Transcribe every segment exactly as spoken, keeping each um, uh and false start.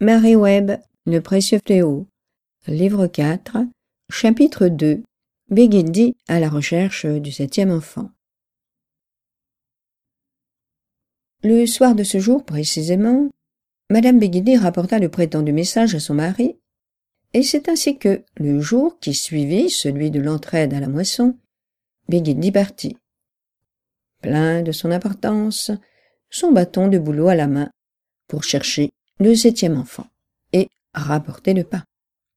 Mary Webb, Le précieux fléau. Livre quatre, chapitre deux. Beggedy à la recherche du septième enfant. Le soir de ce jour précisément, Madame Beggedy rapporta le prétendu message à son mari, et c'est ainsi que, le jour qui suivit celui de l'entraide à la moisson, Beggedy partit. Plein de son importance, son bâton de boulot à la main, pour chercher le septième enfant, et rapporter le pain.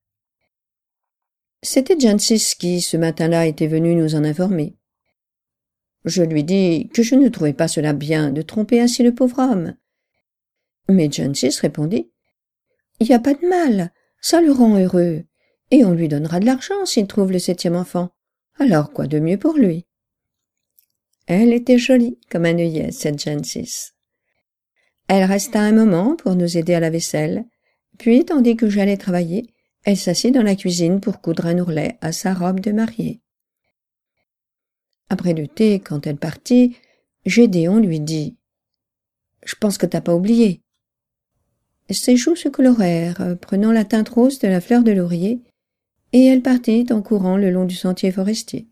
C'était Jancis qui, ce matin-là, était venu nous en informer. Je lui dis que je ne trouvais pas cela bien de tromper ainsi le pauvre homme. Mais Jancis répondit « Il n'y a pas de mal, ça le rend heureux, et on lui donnera de l'argent s'il trouve le septième enfant. Alors quoi de mieux pour lui ?» Elle était jolie comme un œillet, cette Jancis. Elle resta un moment pour nous aider à la vaisselle, puis, tandis que j'allais travailler, elle s'assit dans la cuisine pour coudre un ourlet à sa robe de mariée. Après le thé, quand elle partit, Gédéon lui dit « Je pense que t'as pas oublié. » Ses joues se colorèrent, prenant la teinte rose de la fleur de laurier, et elle partit en courant le long du sentier forestier.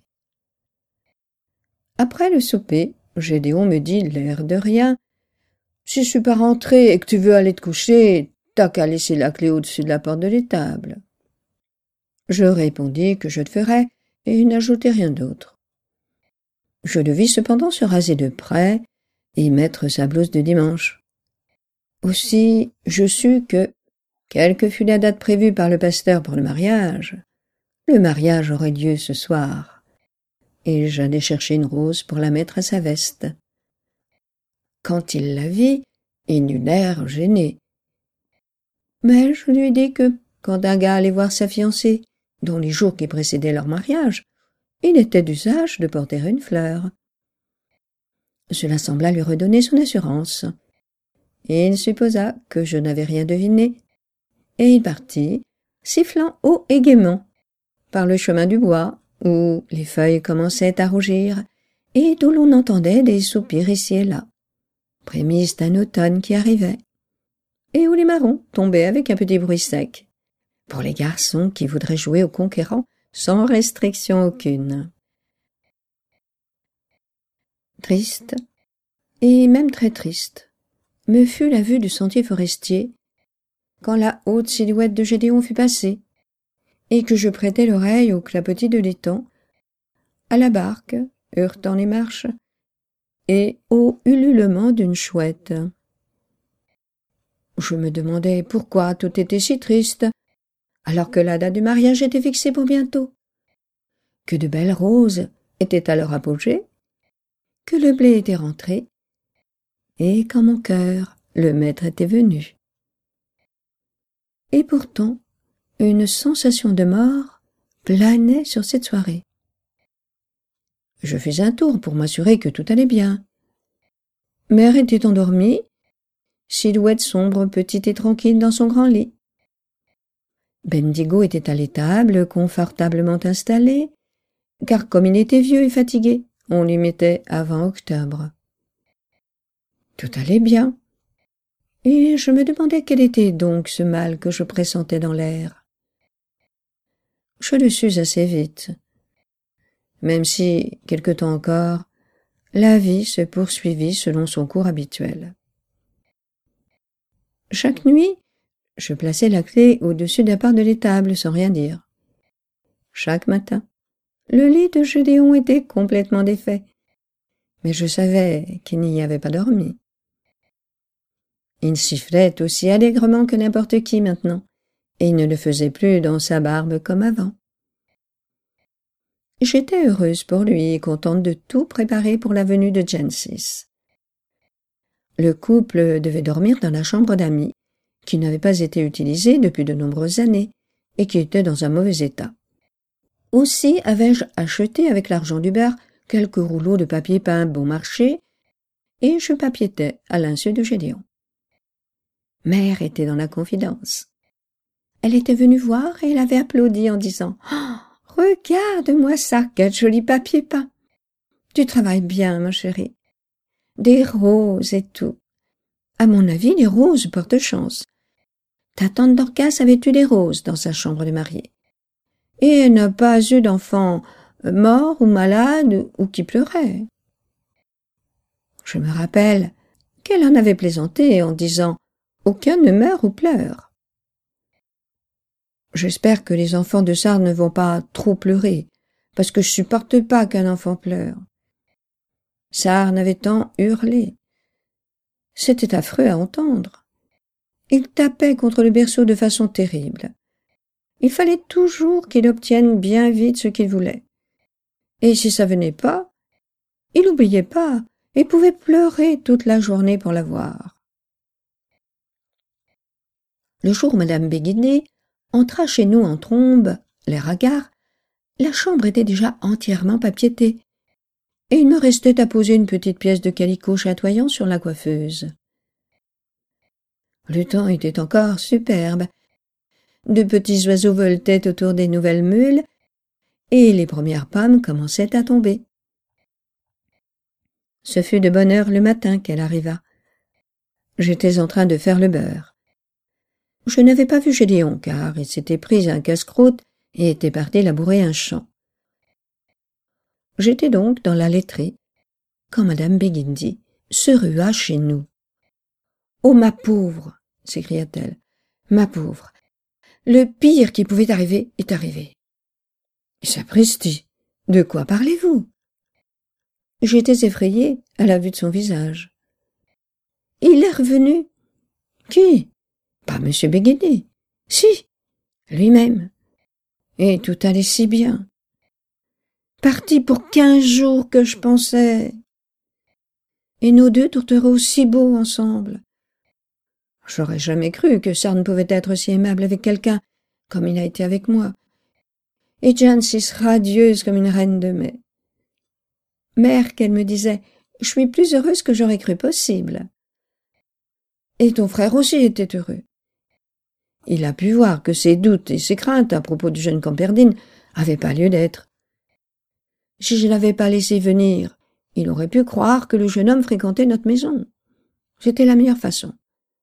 Après le souper, Gédéon me dit, l'air de rien, « Si je suis pas rentré et que tu veux aller te coucher, t'as qu'à laisser la clé au-dessus de la porte de l'étable. » Je répondis que je le ferais et n'ajoutai rien d'autre. Je le vis cependant se raser de près et mettre sa blouse de dimanche. Aussi, je sus que, quelle que fût la date prévue par le pasteur pour le mariage, le mariage aurait lieu ce soir, et j'allais chercher une rose pour la mettre à sa veste. Quand il la vit, il eut l'air gêné. Mais je lui dis que, quand un gars allait voir sa fiancée, dont les jours qui précédaient leur mariage, il était d'usage de porter une fleur. Cela sembla lui redonner son assurance. Et il supposa que je n'avais rien deviné, et il partit, sifflant haut et gaiement, par le chemin du bois, où les feuilles commençaient à rougir, et d'où l'on entendait des soupirs ici et là, prémices d'un automne qui arrivait, et où les marrons tombaient avec un petit bruit sec, pour les garçons qui voudraient jouer au conquérant sans restriction aucune. Triste, et même très triste, me fut la vue du sentier forestier, quand la haute silhouette de Gédéon fut passée, et que je prêtai l'oreille au clapotis de l'étang, à la barque, heurtant les marches, et au ululement d'une chouette. Je me demandais pourquoi tout était si triste, alors que la date du mariage était fixée pour bientôt, que de belles roses étaient à leur apogée, que le blé était rentré, et qu'en mon cœur le maître était venu. Et pourtant, une sensation de mort planait sur cette soirée. Je fis un tour pour m'assurer que tout allait bien. Mère était endormie, silhouette sombre, petite et tranquille dans son grand lit. Bendigo était à l'étable, confortablement installé, car comme il était vieux et fatigué, on lui mettait avant octobre. Tout allait bien, et je me demandais quel était donc ce mal que je pressentais dans l'air. Je le sus assez vite, même si, quelque temps encore, la vie se poursuivit selon son cours habituel. Chaque nuit, je plaçais la clé au-dessus de la part de l'étable sans rien dire. Chaque matin, le lit de Gédéon était complètement défait, mais je savais qu'il n'y avait pas dormi. Il sifflait aussi allègrement que n'importe qui maintenant, et il ne le faisait plus dans sa barbe comme avant. J'étais heureuse pour lui et contente de tout préparer pour la venue de Jancis. Le couple devait dormir dans la chambre d'amis, qui n'avait pas été utilisée depuis de nombreuses années et qui était dans un mauvais état. Aussi avais-je acheté avec l'argent du beurre quelques rouleaux de papier peint bon marché, et je papiétais à l'insu de Gédéon. Mère était dans la confidence. Elle était venue voir et elle avait applaudi en disant « Oh, regarde-moi ça, quel joli papier peint! Tu travailles bien, ma chérie. Des roses et tout. À mon avis, les roses portent chance. Ta tante Dorcas avait eu des roses dans sa chambre de mariée. Et elle n'a pas eu d'enfant mort ou malade ou qui pleurait. Je me rappelle qu'elle en avait plaisanté en disant « Aucun ne meurt ou pleure ». J'espère que les enfants de Sarre ne vont pas trop pleurer, parce que je supporte pas qu'un enfant pleure. Sarne avait tant hurlé. C'était affreux à entendre. Il tapait contre le berceau de façon terrible. Il fallait toujours qu'il obtienne bien vite ce qu'il voulait. Et si ça venait pas, il n'oubliait pas et pouvait pleurer toute la journée pour l'avoir. Le jour où Madame Béguinet entra chez nous en trombe, l'air hagard, la chambre était déjà entièrement papiétée, et il me restait à poser une petite pièce de calicot chatoyant sur la coiffeuse. Le temps était encore superbe. De petits oiseaux voletaient autour des nouvelles meules, et les premières pommes commençaient à tomber. Ce fut de bonne heure le matin qu'elle arriva. J'étais en train de faire le beurre. Je n'avais pas vu Gédéon, car il s'était pris un casse-croûte et était parti labourer un champ. J'étais donc dans la laiterie, quand Madame Béguindy se rua chez nous. « Oh, ma pauvre !» s'écria-t-elle. « Ma pauvre ! Le pire qui pouvait arriver est arrivé. » Sapristi, de quoi parlez-vous? J'étais effrayée à la vue de son visage. Il est revenu. Qui? Pas Monsieur Béguinet. Si, lui-même. Et tout allait si bien. Parti pour quinze jours que je pensais. Et nos deux tourterons aussi beaux ensemble. J'aurais jamais cru que Sarne pouvait être si aimable avec quelqu'un comme il a été avec moi. Et Jeanne si radieuse comme une reine de mai. Mère, qu'elle me disait, je suis plus heureuse que j'aurais cru possible. Et ton frère aussi était heureux. Il a pu voir que ses doutes et ses craintes à propos du jeune Camperdine avaient pas lieu d'être. Si je l'avais pas laissé venir, il aurait pu croire que le jeune homme fréquentait notre maison. C'était la meilleure façon.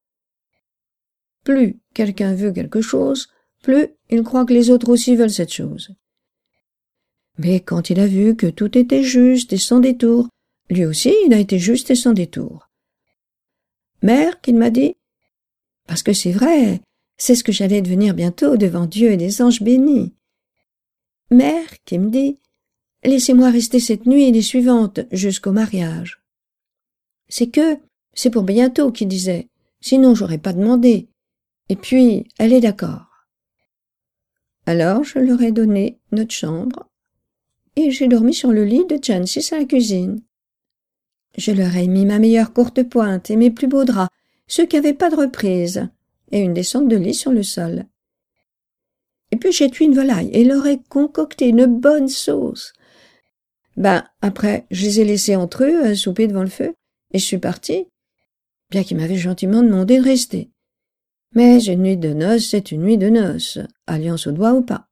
Plus quelqu'un veut quelque chose, plus il croit que les autres aussi veulent cette chose. Mais quand il a vu que tout était juste et sans détour, lui aussi il a été juste et sans détour. Mère, qu'il m'a dit, parce que c'est vrai, c'est ce que j'allais devenir bientôt devant Dieu et les anges bénis. Mère, qui me dit, laissez-moi rester cette nuit et les suivantes jusqu'au mariage. C'est que, c'est pour bientôt, qu'il disait, sinon j'aurais pas demandé. Et puis, elle est d'accord. Alors je leur ai donné notre chambre, et j'ai dormi sur le lit de Jancis à la cuisine. Je leur ai mis ma meilleure courte pointe et mes plus beaux draps, ceux qui n'avaient pas de reprise, et une descente de lit sur le sol. Et puis j'ai tué une volaille et leur ai concocté une bonne sauce. Ben, après, je les ai laissés entre eux à souper devant le feu, et je suis partie, bien qu'ils m'avaient gentiment demandé de rester. Mais une nuit de noces, c'est une nuit de noces, alliance au doigt ou pas.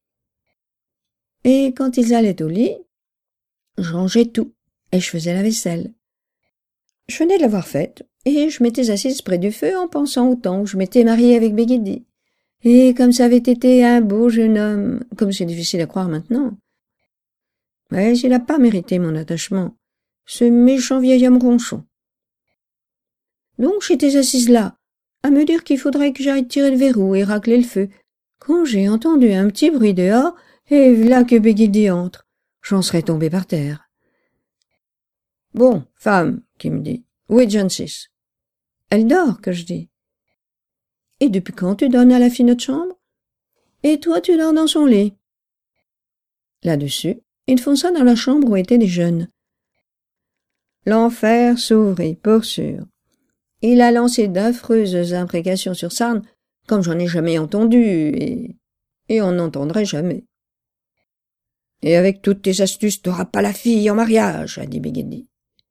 Et quand ils allaient au lit, je rangeais tout, et je faisais la vaisselle. Je venais de l'avoir faite, et je m'étais assise près du feu en pensant au temps où je m'étais mariée avec Béguinet. Et comme ça avait été un beau jeune homme, comme c'est difficile à croire maintenant. Mais il n'a pas mérité mon attachement, ce méchant vieil homme ronchon. Donc j'étais assise là, à me dire qu'il faudrait que j'aille tirer le verrou et racler le feu, quand j'ai entendu un petit bruit dehors, et v'là que Béguinet entre. J'en serais tombée par terre. « Bon, femme, qui me dit, où est Jancis? »« Elle dort, que je dis. »« Et depuis quand tu donnes à la fille notre chambre? Et toi tu dors dans son lit. » Là-dessus, il fonça dans la chambre où étaient les jeunes. L'enfer s'ouvrit, pour sûr. Il a lancé d'affreuses imprécations sur Sarne, comme j'en ai jamais entendu, et, et on n'entendrait jamais. « Et avec toutes tes astuces, t'auras pas la fille en mariage, » a dit Béguinet.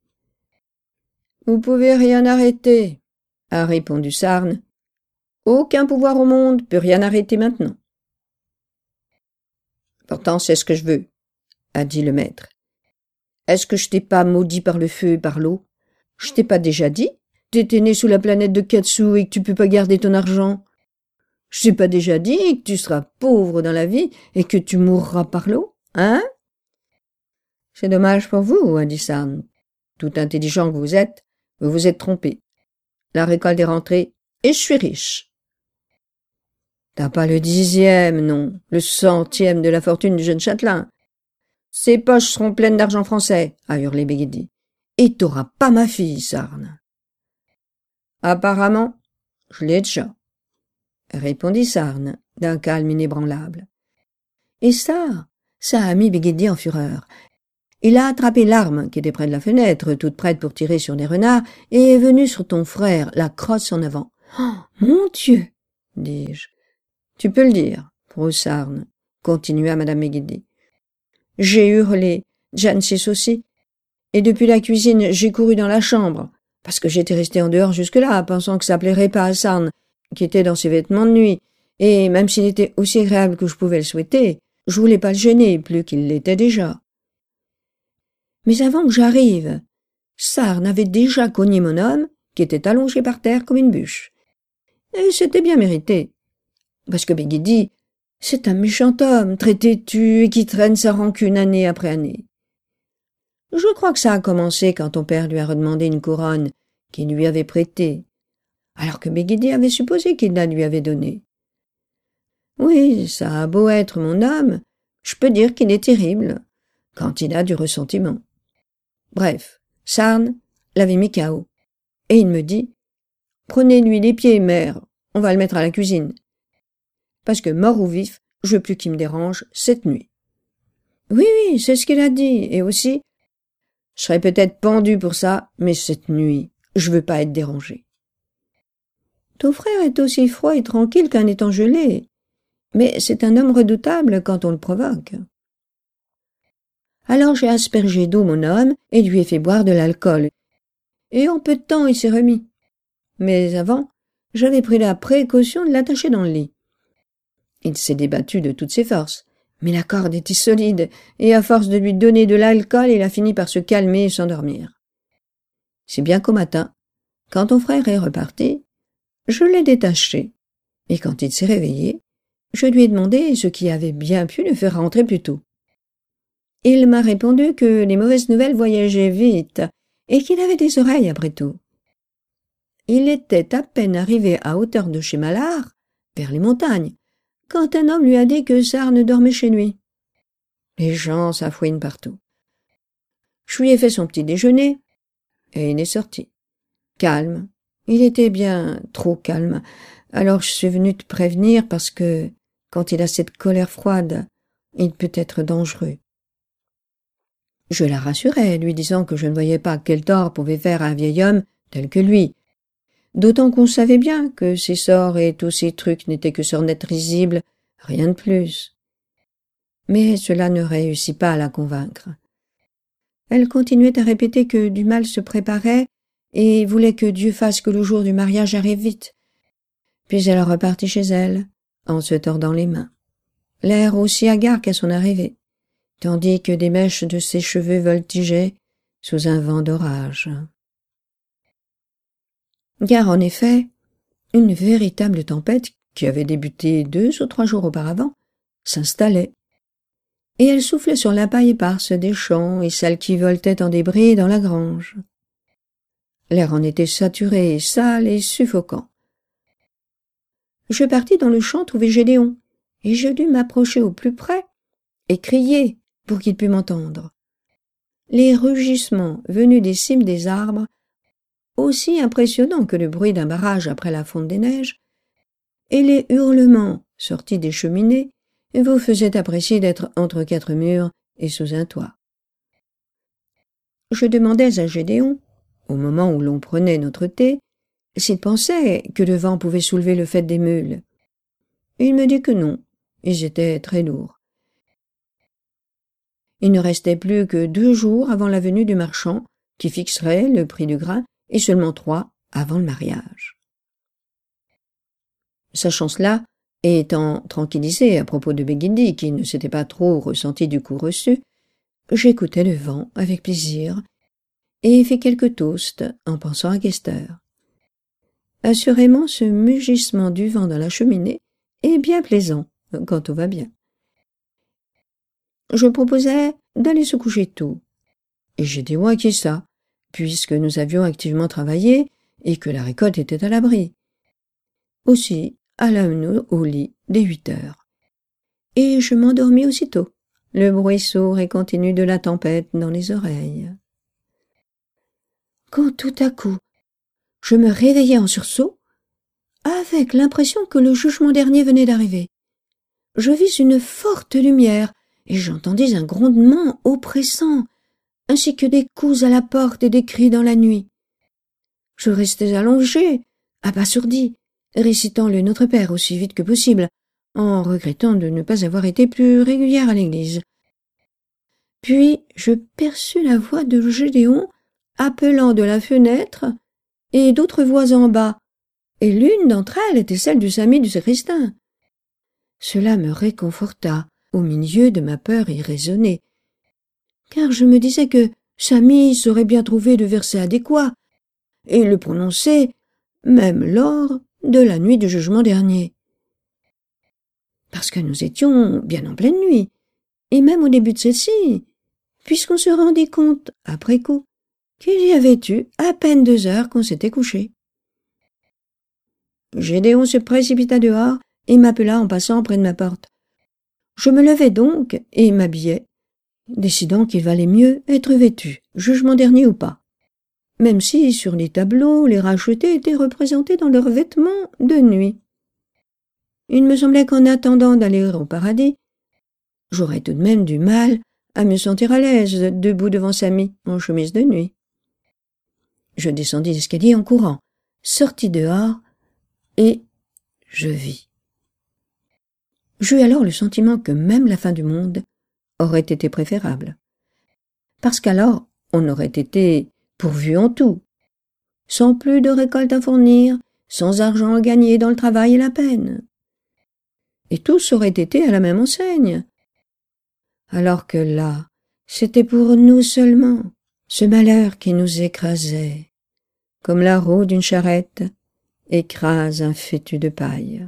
« Vous pouvez rien arrêter, » a répondu Sarne. « Aucun pouvoir au monde peut rien arrêter maintenant. »« Pourtant, c'est ce que je veux, » a dit le maître. « Est-ce que je t'ai pas maudit par le feu et par l'eau? Je t'ai pas déjà dit? T'étais né sous la planète de Katsu et que tu peux pas garder ton argent. Je t'ai pas déjà dit que tu seras pauvre dans la vie et que tu mourras par l'eau, hein? C'est dommage pour vous, a dit Sarn. Tout intelligent que vous êtes, vous vous êtes trompé. La récolte est rentrée et je suis riche. T'as pas le dixième, non, le centième de la fortune du jeune châtelain. Ses poches seront pleines d'argent français, a hurlé Begedi. Et t'auras pas ma fille, Sarn. Apparemment, je l'ai déjà, répondit Sarn, d'un calme inébranlable. Et ça, ça a mis Begedi en fureur. Il a attrapé l'arme qui était près de la fenêtre, toute prête pour tirer sur des renards, et est venu sur ton frère, la crosse en avant. « Oh, mon Dieu !» dis-je. « Tu peux le dire, Sarn, » continua madame Begedi. « J'ai hurlé, Jancis aussi, et depuis la cuisine, j'ai couru dans la chambre, parce que j'étais resté en dehors jusque-là, pensant que ça plairait pas à Sarn, qui était dans ses vêtements de nuit, et même s'il était aussi agréable que je pouvais le souhaiter, je voulais pas le gêner plus qu'il l'était déjà. Mais avant que j'arrive, Sarn avait déjà cogné mon homme, qui était allongé par terre comme une bûche. Et c'était bien mérité. Parce que Begedi, c'est un méchant homme, très têtu et qui traîne sa rancune année après année. Je crois que ça a commencé quand ton père lui a redemandé une couronne qu'il lui avait prêtée, alors que Begedi avait supposé qu'il la lui avait donnée. Oui, ça a beau être mon homme, je peux dire qu'il est terrible, quand il a du ressentiment. Bref, Sarn l'avait mis K O. Et il me dit, « Prenez-lui les pieds, mère, on va le mettre à la cuisine. » Parce que, mort ou vif, je veux plus qu'il me dérange cette nuit. Oui, oui, c'est ce qu'il a dit, et aussi, je serais peut-être pendu pour ça, mais cette nuit, je veux pas être dérangé. Ton frère est aussi froid et tranquille qu'un étang gelé, mais c'est un homme redoutable quand on le provoque. Alors j'ai aspergé d'eau mon homme et lui ai fait boire de l'alcool. Et en peu de temps, il s'est remis. Mais avant, j'avais pris la précaution de l'attacher dans le lit. Il s'est débattu de toutes ses forces, mais la corde était solide, et à force de lui donner de l'alcool, il a fini par se calmer et s'endormir. C'est bien qu'au matin, quand ton frère est reparti, je l'ai détaché, et quand il s'est réveillé, je lui ai demandé ce qui avait bien pu le faire rentrer plus tôt. Il m'a répondu que les mauvaises nouvelles voyageaient vite et qu'il avait des oreilles après tout. Il était à peine arrivé à hauteur de chez Malard, vers les montagnes, quand un homme lui a dit que Sarn dormait chez lui. Les gens s'affouinent partout. Je lui ai fait son petit déjeuner et il est sorti. Calme. Il était bien trop calme. Alors je suis venu te prévenir parce que, quand il a cette colère froide, il peut être dangereux. Je la rassurai, lui disant que je ne voyais pas quel tort pouvait faire un vieil homme tel que lui, d'autant qu'on savait bien que ses sorts et tous ses trucs n'étaient que sornettes risibles, rien de plus. Mais cela ne réussit pas à la convaincre. Elle continuait à répéter que du mal se préparait et voulait que Dieu fasse que le jour du mariage arrive vite. Puis elle repartit chez elle, en se tordant les mains, l'air aussi hagard qu'à son arrivée, tandis que des mèches de ses cheveux voltigeaient sous un vent d'orage. Car en effet, une véritable tempête, qui avait débuté deux ou trois jours auparavant, s'installait, et elle soufflait sur la paille éparse des champs et celle qui voltait en débris dans la grange. L'air en était saturé, sale et suffocant. Je partis dans le champ trouver Gédéon, et je dus m'approcher au plus près et crier pour qu'il pût m'entendre. Les rugissements venus des cimes des arbres, aussi impressionnants que le bruit d'un barrage après la fonte des neiges, et les hurlements sortis des cheminées vous faisaient apprécier d'être entre quatre murs et sous un toit. Je demandais à Gédéon, au moment où l'on prenait notre thé, s'il pensait que le vent pouvait soulever le fait des meules. Il me dit que non, ils étaient très lourds. Il ne restait plus que deux jours avant la venue du marchand, qui fixerait le prix du grain, et seulement trois avant le mariage. Sachant cela, et étant tranquillisé à propos de Begedi, qui ne s'était pas trop ressenti du coup reçu, j'écoutais le vent avec plaisir, et fis quelques toasts en pensant à Kester. Assurément, ce mugissement du vent dans la cheminée et bien plaisant, quand tout va bien. Je proposais d'aller se coucher tôt, et Gédéon acquiesça, puisque nous avions activement travaillé et que la récolte était à l'abri. Aussi allâmes-nous au lit dès huit heures, et je m'endormis aussitôt, le bruit sourd et continu de la tempête dans les oreilles. Quand tout à coup, je me réveillai en sursaut, avec l'impression que le jugement dernier venait d'arriver. Je vis une forte lumière, et j'entendis un grondement oppressant, ainsi que des coups à la porte et des cris dans la nuit. Je restais allongé, abasourdi, récitant le Notre Père aussi vite que possible, en regrettant de ne pas avoir été plus régulière à l'église. Puis je perçus la voix de Gédéon appelant de la fenêtre et d'autres voix en bas, et l'une d'entre elles était celle du Sami du sacristain. Cela me réconforta au milieu de ma peur irraisonnée, car je me disais que Sami saurait bien trouver le verset adéquat et le prononcer même lors de la nuit du jugement dernier. Parce que nous étions bien en pleine nuit, et même au début de celle-ci, puisqu'on se rendit compte, après coup, qu'il y avait eu à peine deux heures qu'on s'était couché. Gédéon se précipita dehors et m'appela en passant près de ma porte. Je me levai donc et m'habillai, décidant qu'il valait mieux être vêtu, jugement dernier ou pas, même si sur les tableaux les rachetés étaient représentés dans leurs vêtements de nuit. Il me semblait qu'en attendant d'aller au paradis, j'aurais tout de même du mal à me sentir à l'aise debout devant Sami en chemise de nuit. Je descendis l'escalier en courant, sortis dehors, et je vis. J'eus alors le sentiment que même la fin du monde aurait été préférable, parce qu'alors on aurait été pourvu en tout, sans plus de récolte à fournir, sans argent à gagner dans le travail et la peine. Et tous auraient été à la même enseigne. Alors que là, c'était pour nous seulement ce malheur qui nous écrasait, comme la roue d'une charrette écrase un fétu de paille.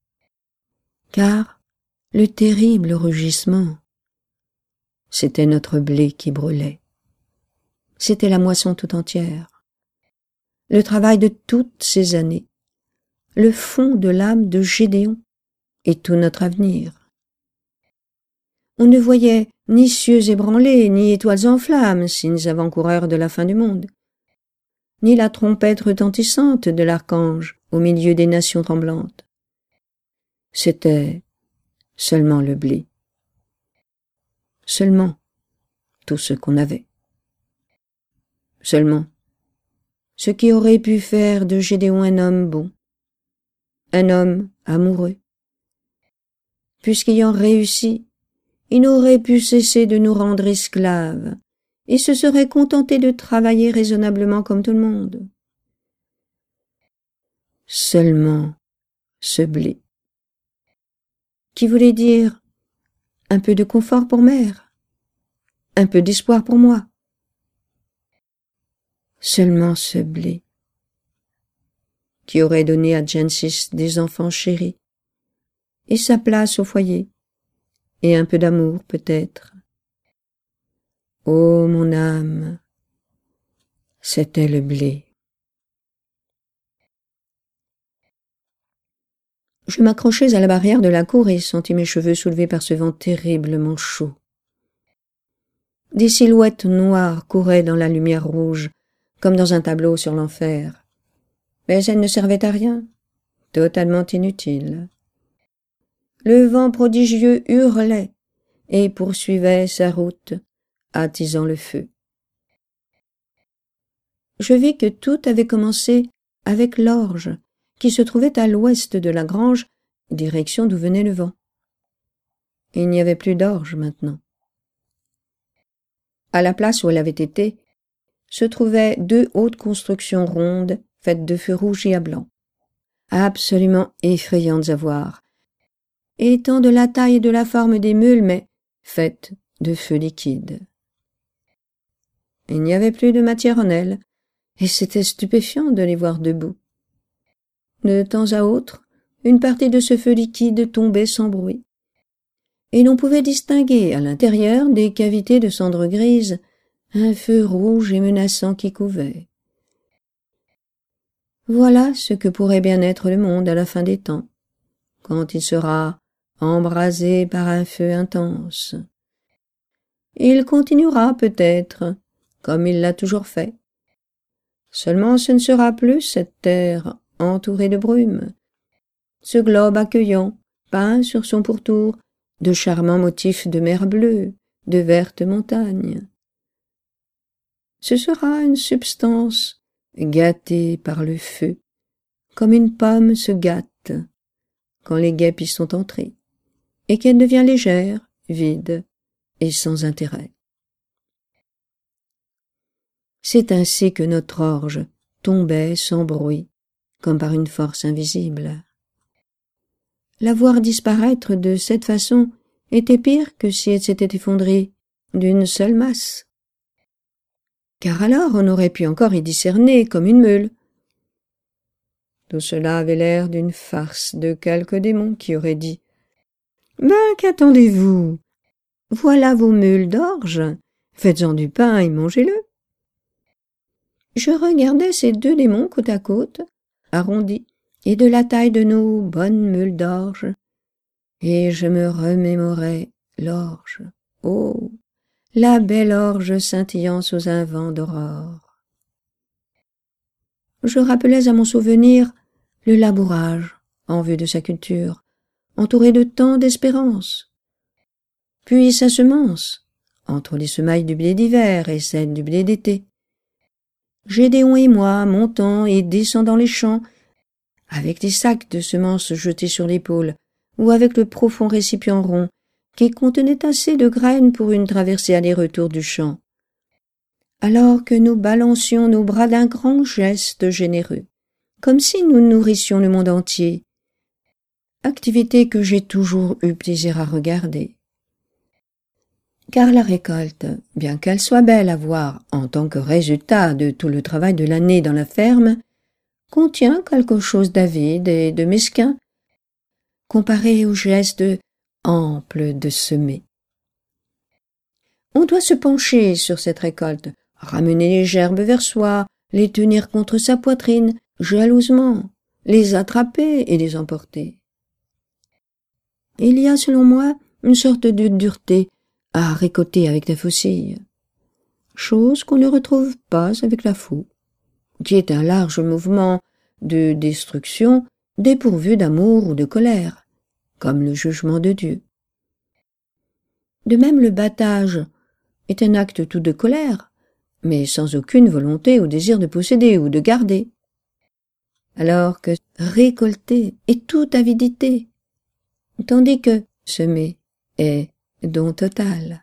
Car le terrible rugissement, c'était notre blé qui brûlait. C'était la moisson tout entière, le travail de toutes ces années, le fond de l'âme de Gédéon et tout notre avenir. On ne voyait ni cieux ébranlés, ni étoiles en flammes, signes avant-coureurs de la fin du monde, ni la trompette retentissante de l'archange au milieu des nations tremblantes. C'était seulement le blé, seulement tout ce qu'on avait, seulement ce qui aurait pu faire de Gédéon un homme bon, un homme amoureux, puisqu'ayant réussi, il n'aurait pu cesser de nous rendre esclaves et se serait contenté de travailler raisonnablement comme tout le monde. Seulement ce blé, qui voulait dire un peu de confort pour mère, un peu d'espoir pour moi. Seulement ce blé, qui aurait donné à Gensis des enfants chéris, et sa place au foyer, et un peu d'amour peut-être. Ô mon âme, c'était le blé. Je m'accrochais à la barrière de la cour et sentis mes cheveux soulevés par ce vent terriblement chaud. Des silhouettes noires couraient dans la lumière rouge, comme dans un tableau sur l'enfer. Mais elles ne servaient à rien, totalement inutiles. Le vent prodigieux hurlait et poursuivait sa route, attisant le feu. Je vis que tout avait commencé avec l'orge, qui se trouvait à l'ouest de la grange, direction d'où venait le vent. Il n'y avait plus d'orge maintenant. À la place où elle avait été, se trouvaient deux hautes constructions rondes, faites de feu rouge et à blanc, absolument effrayantes à voir, étant de la taille et de la forme des meules, mais faites de feu liquide. Il n'y avait plus de matière en elles, et c'était stupéfiant de les voir debout. De temps à autre, une partie de ce feu liquide tombait sans bruit, et l'on pouvait distinguer à l'intérieur des cavités de cendres grises un feu rouge et menaçant qui couvait. Voilà ce que pourrait bien être le monde à la fin des temps, quand il sera embrasé par un feu intense. Il continuera peut-être, comme il l'a toujours fait. Seulement ce ne sera plus cette terre entourée de brume, ce globe accueillant, peint sur son pourtour de charmants motifs de mer bleue, de vertes montagnes. Ce sera une substance gâtée par le feu, comme une pomme se gâte quand les guêpes y sont entrées, et qu'elle devient légère, vide et sans intérêt. C'est ainsi que notre orge tombait sans bruit, comme par une force invisible. La voir disparaître de cette façon était pire que si elle s'était effondrée d'une seule masse. Car alors on aurait pu encore y discerner comme une meule. Tout cela avait l'air d'une farce de quelque démon qui aurait dit « Ben, qu'attendez-vous? Voilà vos meules d'orge, faites-en du pain et mangez-le. » Je regardais ces deux démons côte à côte, arrondis, et de la taille de nos bonnes meules d'orge, et je me remémorais l'orge. Oh, la belle orge scintillant sous un vent d'aurore. Je rappelais à mon souvenir le labourage en vue de sa culture, entouré de tant d'espérance. Puis sa semence, entre les semailles du blé d'hiver et celles du blé d'été. Gédéon et moi montant et descendant les champs, avec des sacs de semences jetés sur l'épaule, ou avec le profond récipient rond, qui contenait assez de graines pour une traversée aller-retour du champ. Alors que nous balancions nos bras d'un grand geste généreux, comme si nous nourrissions le monde entier, activité que j'ai toujours eu plaisir à regarder. Car la récolte, bien qu'elle soit belle à voir en tant que résultat de tout le travail de l'année dans la ferme, contient quelque chose d'avide et de mesquin, comparé au geste ample de semer. On doit se pencher sur cette récolte, ramener les gerbes vers soi, les tenir contre sa poitrine, jalousement, les attraper et les emporter. Il y a, selon moi, une sorte de dureté à récolter avec la faucille, chose qu'on ne retrouve pas avec la faux, qui est un large mouvement de destruction dépourvu d'amour ou de colère, comme le jugement de Dieu. De même, le battage est un acte tout de colère, mais sans aucune volonté ou désir de posséder ou de garder, alors que récolter est toute avidité, tandis que semer est don total.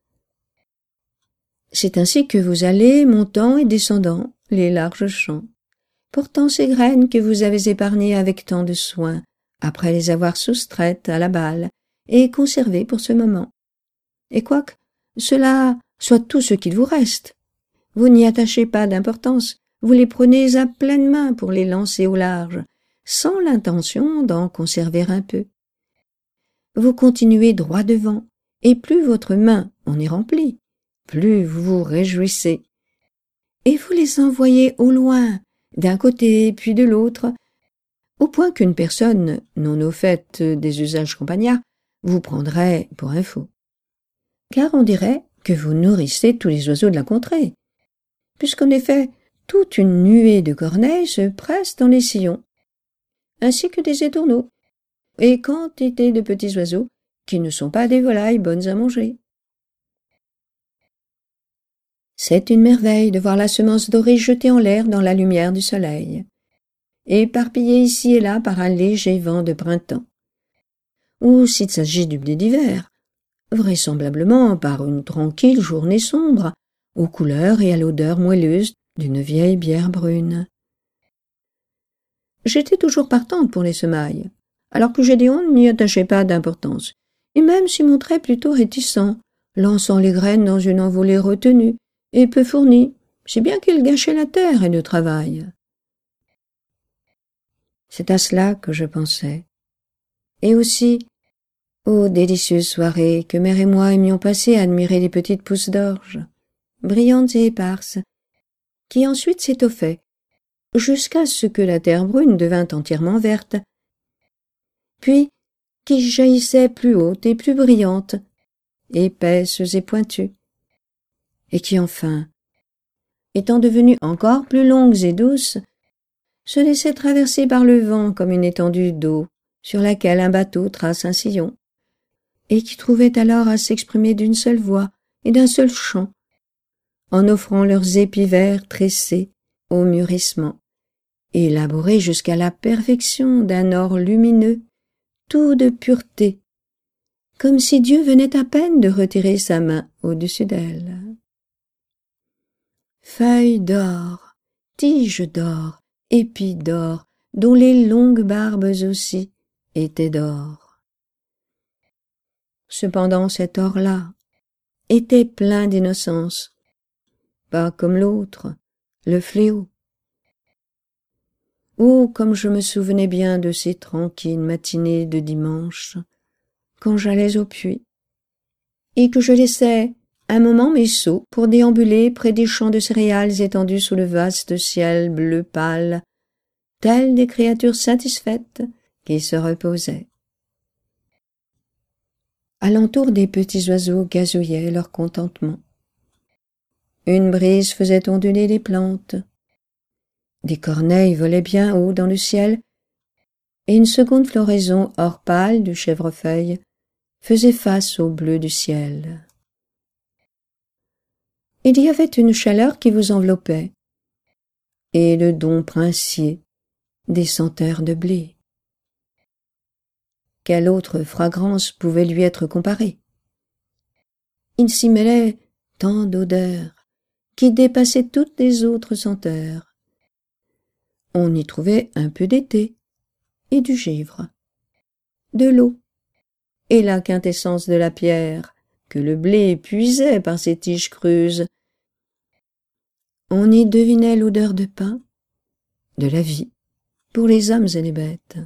C'est ainsi que vous allez, montant et descendant les larges champs, portant ces graines que vous avez épargnées avec tant de soin, après les avoir soustraites à la balle et conservées pour ce moment. Et quoique cela soit tout ce qu'il vous reste, vous n'y attachez pas d'importance, vous les prenez à pleine main pour les lancer au large, sans l'intention d'en conserver un peu. Vous continuez droit devant, et plus votre main en est remplie, plus vous vous réjouissez. Et vous les envoyez au loin, d'un côté puis de l'autre, au point qu'une personne non au fait des usages campagnards vous prendrait pour un fou. Car on dirait que vous nourrissez tous les oiseaux de la contrée, puisqu'en effet, toute une nuée de corneilles se presse dans les sillons, ainsi que des étourneaux, et quantité de petits oiseaux qui ne sont pas des volailles bonnes à manger. C'est une merveille de voir la semence dorée jetée en l'air dans la lumière du soleil, éparpillée ici et là par un léger vent de printemps, ou s'il s'agit du blé d'hiver, vraisemblablement par une tranquille journée sombre, aux couleurs et à l'odeur moelleuse d'une vieille bière brune. J'étais toujours partante pour les semailles, alors que Gédéon n'y attachait pas d'importance, et même s'y montrait plutôt réticent, lançant les graines dans une envolée retenue et peu fournie, si bien qu'il gâchait la terre et le travail. C'est à cela que je pensais. Et aussi aux délicieuses soirées que mère et moi aimions passer à admirer les petites pousses d'orge, brillantes et éparses, qui ensuite s'étoffaient, jusqu'à ce que la terre brune devint entièrement verte, puis qui jaillissaient plus hautes et plus brillantes, épaisses et pointues, et qui enfin, étant devenues encore plus longues et douces, se laissaient traverser par le vent comme une étendue d'eau sur laquelle un bateau trace un sillon, et qui trouvaient alors à s'exprimer d'une seule voix et d'un seul chant, en offrant leurs épis verts tressés au mûrissement, élaborés jusqu'à la perfection d'un or lumineux, tout de pureté, comme si Dieu venait à peine de retirer sa main au-dessus d'elle. Feuilles d'or, tiges d'or, épis d'or, dont les longues barbes aussi étaient d'or. Cependant cet or-là était plein d'innocence, pas comme l'autre, le fléau. Oh, comme je me souvenais bien de ces tranquilles matinées de dimanche, quand j'allais au puits, et que je laissais un moment mes seaux pour déambuler près des champs de céréales étendus sous le vaste ciel bleu pâle, telles des créatures satisfaites qui se reposaient. Alentour, des petits oiseaux gazouillaient leur contentement. Une brise faisait onduler les plantes. Des corneilles volaient bien haut dans le ciel, et une seconde floraison or pâle de chèvrefeuille faisait face au bleu du ciel. Il y avait une chaleur qui vous enveloppait, et le don princier des senteurs de blé. Quelle autre fragrance pouvait lui être comparée? Il s'y mêlait tant d'odeurs qui dépassaient toutes les autres senteurs. On y trouvait un peu d'été et du givre, de l'eau et la quintessence de la pierre que le blé puisait par ses tiges creuses. On y devinait l'odeur de pain, de la vie, pour les hommes et les bêtes.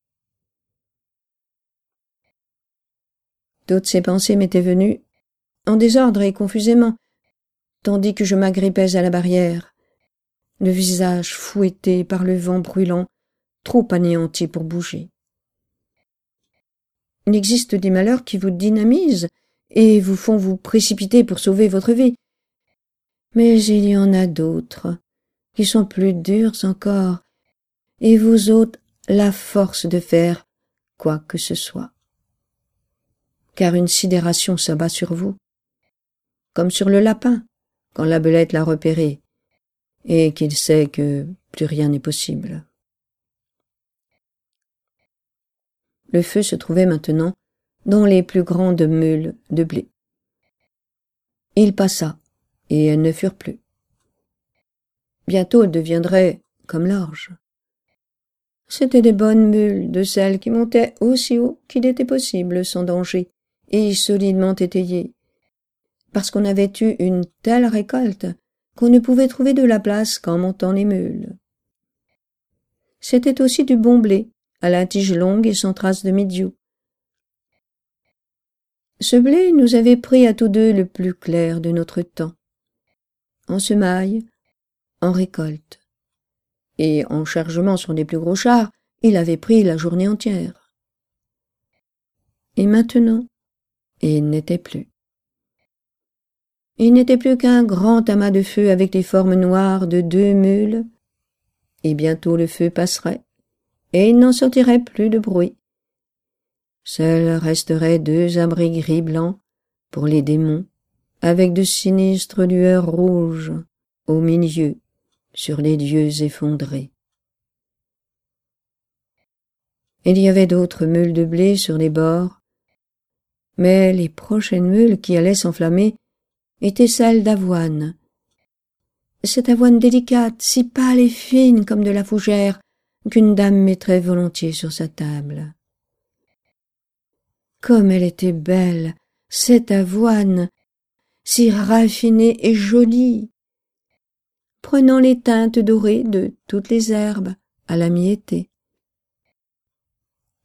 Toutes ces pensées m'étaient venues, en désordre et confusément, tandis que je m'agrippais à la barrière, le visage fouetté par le vent brûlant, trop anéanti pour bouger. Il existe des malheurs qui vous dynamisent et vous font vous précipiter pour sauver votre vie. Mais il y en a d'autres qui sont plus durs encore et vous ôtent la force de faire quoi que ce soit. Car une sidération s'abat sur vous, comme sur le lapin quand la belette l'a repéré et qu'il sait que plus rien n'est possible. Le feu se trouvait maintenant dans les plus grandes meules de blé. Il passa, et elles ne furent plus. Bientôt elles deviendraient comme l'orge. C'étaient des bonnes meules, de celles qui montaient aussi haut qu'il était possible sans danger, et solidement étayées, parce qu'on avait eu une telle récolte qu'on ne pouvait trouver de la place qu'en montant les meules. C'était aussi du bon blé, à la tige longue et sans trace de milieu. Ce blé nous avait pris à tous deux le plus clair de notre temps, en semaille, en récolte, et en chargement sur des plus gros chars, il avait pris la journée entière. Et maintenant, il n'était plus. Il n'était plus qu'un grand amas de feu avec les formes noires de deux meules, et bientôt le feu passerait, et il n'en sortirait plus de bruit. Seuls resteraient deux abris gris-blancs pour les démons, avec de sinistres lueurs rouges au milieu, sur les lieux effondrés. Il y avait d'autres meules de blé sur les bords, mais les prochaines meules qui allaient s'enflammer étaient celles d'avoine. Cette avoine délicate, si pâle et fine comme de la fougère, qu'une dame mettrait volontiers sur sa table. Comme elle était belle, cette avoine, si raffinée et jolie, prenant les teintes dorées de toutes les herbes à la mi-été.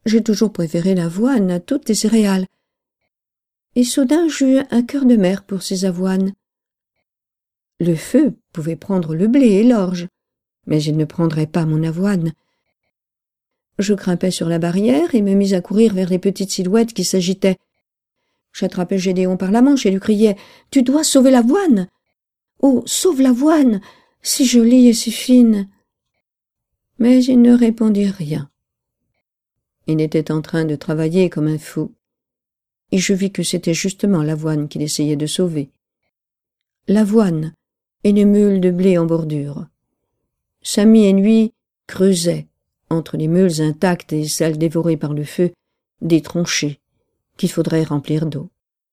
J'ai toujours préféré l'avoine à toutes les céréales. Et soudain j'eus un cœur de mère pour ces avoines. Le feu pouvait prendre le blé et l'orge, mais il ne prendrait pas mon avoine. Je grimpai sur la barrière et me mis à courir vers les petites silhouettes qui s'agitaient. J'attrapai Gédéon par la manche et lui criai « Tu dois sauver l'avoine !»« Oh, sauve l'avoine, si jolie et si fine !» Mais il ne répondit rien. Il était en train de travailler comme un fou, et je vis que c'était justement l'avoine qu'il essayait de sauver. L'avoine et les meules de blé en bordure. Samy et lui creusaient, entre les meules intactes et celles dévorées par le feu, des tranchées qu'il faudrait remplir d'eau.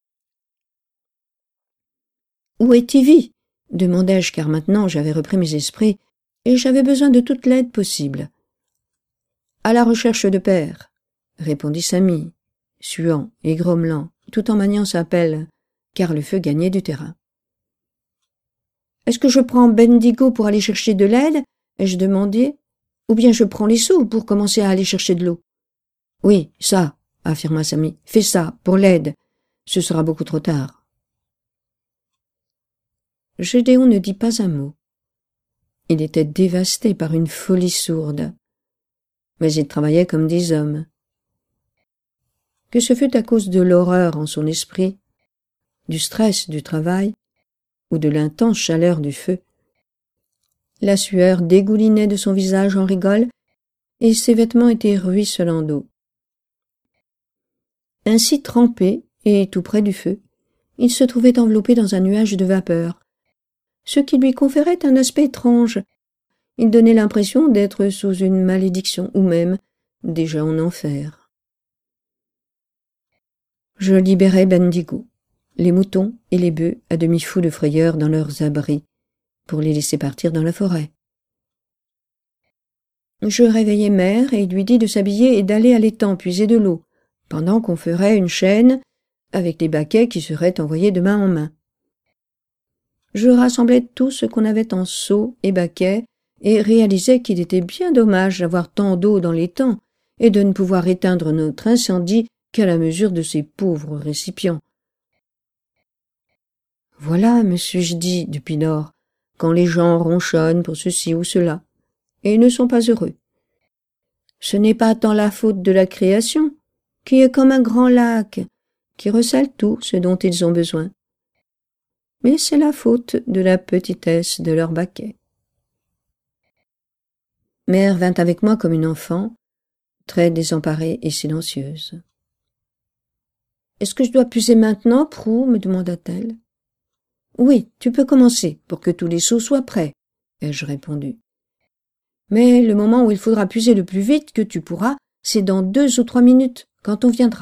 « Où est Ivy ?» demandai-je, car maintenant j'avais repris mes esprits et j'avais besoin de toute l'aide possible. « À la recherche de père », répondit Samy, suant et grommelant, tout en maniant sa pelle, car le feu gagnait du terrain. « Est-ce que je prends Bendigo pour aller chercher de l'aide ?» ai-je demandé, « ou bien je prends les seaux pour commencer à aller chercher de l'eau ?»« Oui, ça, » affirma Samy, « fais ça, pour l'aide. Ce sera beaucoup trop tard. » Gédéon ne dit pas un mot. Il était dévasté par une folie sourde. Mais il travaillait comme des hommes. Que ce fût à cause de l'horreur en son esprit, du stress du travail, ou de l'intense chaleur du feu, la sueur dégoulinait de son visage en rigole, et ses vêtements étaient ruisselants d'eau. Ainsi trempé, et tout près du feu, il se trouvait enveloppé dans un nuage de vapeur, ce qui lui conférait un aspect étrange. Il donnait l'impression d'être sous une malédiction, ou même déjà en enfer. Je libérai Bendigo, les moutons et les bœufs à demi fous de frayeur dans leurs abris, pour les laisser partir dans la forêt. Je réveillai Mère et lui dis de s'habiller et d'aller à l'étang puiser de l'eau, pendant qu'on ferait une chaîne avec les baquets qui seraient envoyés de main en main. Je rassemblai tout ce qu'on avait en seaux et baquets et réalisai qu'il était bien dommage d'avoir tant d'eau dans l'étang et de ne pouvoir éteindre notre incendie qu'à la mesure de ces pauvres récipients. « Voilà, me suis-je dit depuis lors, quand les gens ronchonnent pour ceci ou cela, et ne sont pas heureux. Ce n'est pas tant la faute de la création, qui est comme un grand lac, qui recèle tout ce dont ils ont besoin, mais c'est la faute de la petitesse de leur baquet. » Mère vint avec moi comme une enfant, très désemparée et silencieuse. « Est-ce que je dois puiser maintenant, Prou ?» me demanda-t-elle. « Oui, tu peux commencer, pour que tous les seaux soient prêts, » ai-je répondu. « Mais le moment où il faudra puiser le plus vite que tu pourras, c'est dans deux ou trois minutes, quand on viendra. »«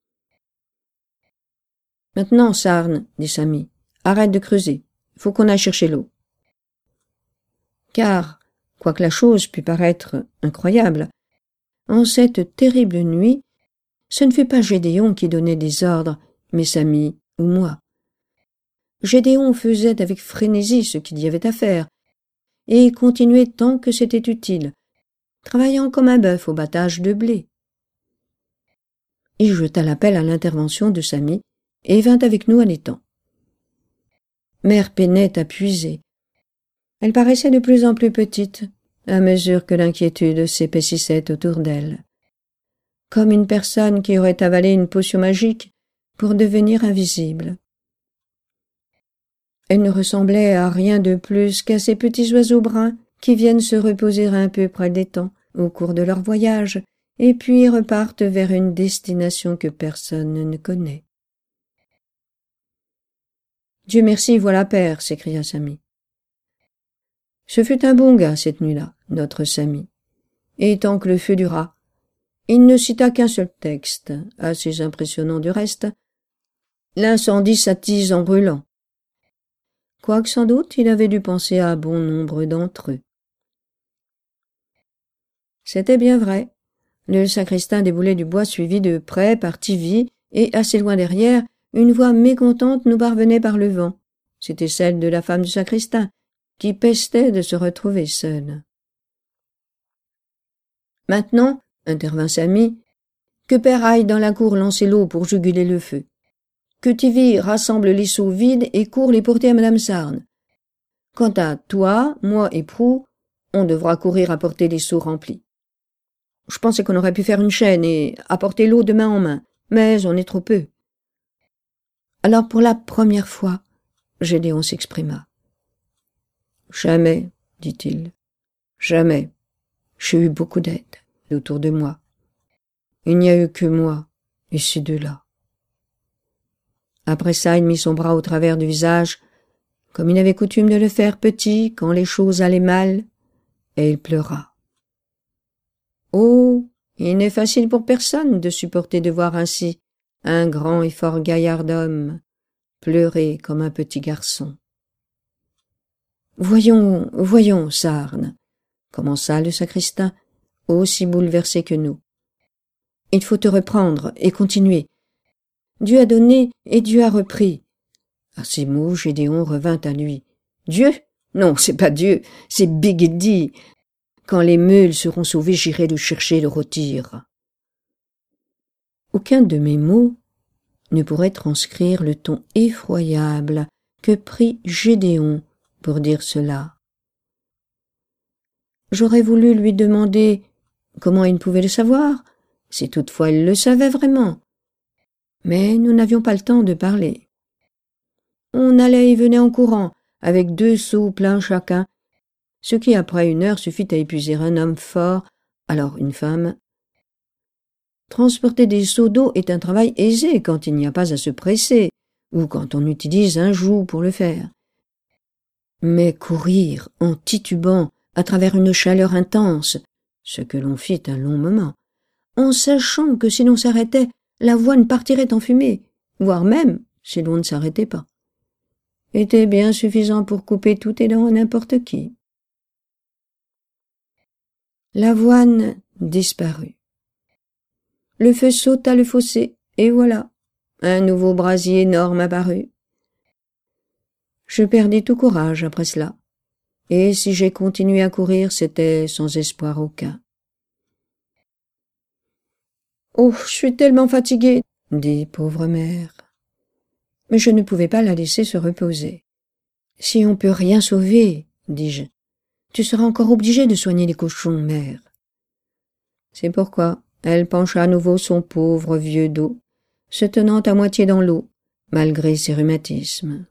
Maintenant, Sarne, » dit Samy, « arrête de creuser, faut qu'on aille chercher l'eau. » Car, quoique la chose pût paraître incroyable, en cette terrible nuit, ce ne fut pas Gédéon qui donnait des ordres, mais Samy ou moi. Gédéon faisait avec frénésie ce qu'il y avait à faire, et continuait tant que c'était utile, travaillant comme un bœuf au battage de blé. Il jeta l'appel à l'intervention de Samy et vint avec nous à l'étang. Mère peinait à puiser. Elle paraissait de plus en plus petite, à mesure que l'inquiétude s'épaississait autour d'elle, comme une personne qui aurait avalé une potion magique pour devenir invisible. Elle ne ressemblait à rien de plus qu'à ces petits oiseaux bruns qui viennent se reposer un peu près des temps au cours de leur voyage et puis repartent vers une destination que personne ne connaît. « Dieu merci, voilà père !» s'écria Samy. Ce fut un bon gars cette nuit-là, notre Samy. Et tant que le feu dura, il ne cita qu'un seul texte, assez impressionnant du reste. L'incendie s'attise en brûlant. Quoique sans doute il avait dû penser à bon nombre d'entre eux. C'était bien vrai. Le sacristain déboulait du bois suivi de près par Tivy, et assez loin derrière, une voix mécontente nous parvenait par le vent. C'était celle de la femme du sacristain, qui pestait de se retrouver seule. Maintenant, intervint Samy, que père aille dans la cour lancer l'eau pour juguler le feu. Que Tivy rassemble les seaux vides et court les porter à madame Sarne. Quant à toi, moi et Prou, on devra courir apporter les seaux remplis. Je pensais qu'on aurait pu faire une chaîne et apporter l'eau de main en main, mais on est trop peu. » Alors pour la première fois, Gédéon s'exprima. « Jamais, dit-il, jamais. J'ai eu beaucoup d'aide autour de moi. Il n'y a eu que moi et ces deux-là. » Après ça, il mit son bras au travers du visage, comme il avait coutume de le faire petit quand les choses allaient mal, et il pleura. Oh, il n'est facile pour personne de supporter de voir ainsi un grand et fort gaillard d'homme pleurer comme un petit garçon. « Voyons, voyons, Sarne, » commença le sacristain, aussi bouleversé que nous. « Il faut te reprendre et continuer. Dieu a donné et Dieu a repris. » À ces mots, Gédéon revint à lui. « Dieu? Non, c'est pas Dieu, c'est Big Eddy. Quand les meules seront sauvées, j'irai le chercher et le rôtir. » Aucun de mes mots ne pourrait transcrire le ton effroyable que prit Gédéon pour dire cela. J'aurais voulu lui demander comment il pouvait le savoir, si toutefois il le savait vraiment. Mais nous n'avions pas le temps de parler. On allait et venait en courant, avec deux seaux pleins chacun, ce qui après une heure suffit à épuiser un homme fort, alors une femme. Transporter des seaux d'eau est un travail aisé quand il n'y a pas à se presser, ou quand on utilise un joug pour le faire. Mais courir en titubant à travers une chaleur intense, ce que l'on fit un long moment, en sachant que si l'on s'arrêtait, l'avoine partirait en fumée, voire même si l'on ne s'arrêtait pas, était bien suffisant pour couper tout et dans n'importe qui. L'avoine disparut. Le feu sauta le fossé, et voilà, un nouveau brasier énorme apparut. Je perdis tout courage après cela, et si j'ai continué à courir, c'était sans espoir aucun. « Oh, je suis tellement fatiguée, » dit pauvre mère. Mais je ne pouvais pas la laisser se reposer. « Si on peut rien sauver, » dis-je, « tu seras encore obligée de soigner les cochons, mère. » C'est pourquoi elle pencha à nouveau son pauvre vieux dos, se tenant à moitié dans l'eau, malgré ses rhumatismes.